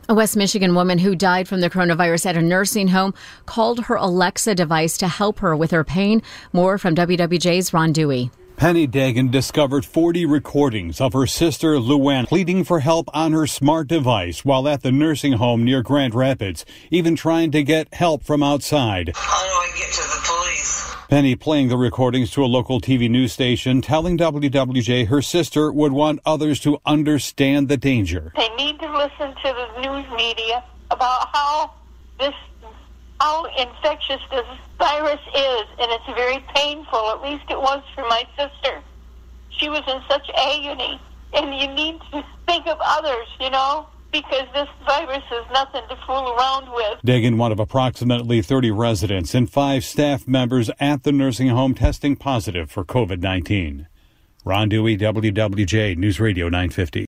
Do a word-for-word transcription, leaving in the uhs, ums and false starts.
A West Michigan woman who died from the coronavirus at a nursing home called her Alexa device to help her with her pain. More from W W J's Ron Dewey. Penny Dagan discovered forty recordings of her sister Luann pleading for help on her smart device while at the nursing home near Grand Rapids, even trying to get help from outside. How do I get to the police? Penny playing the recordings to a local T V news station, telling W W J her sister would want others to understand the danger. They need to listen to the news media about how this how infectious this virus is, and it's very painful. At least it was for my sister. She was in such agony, and you need to think of others, you know, because this virus is nothing to fool around with. Dagan, one of approximately thirty residents and five staff members at the nursing home testing positive for COVID nineteen. Ron Dewey, W W J News Radio nine fifty.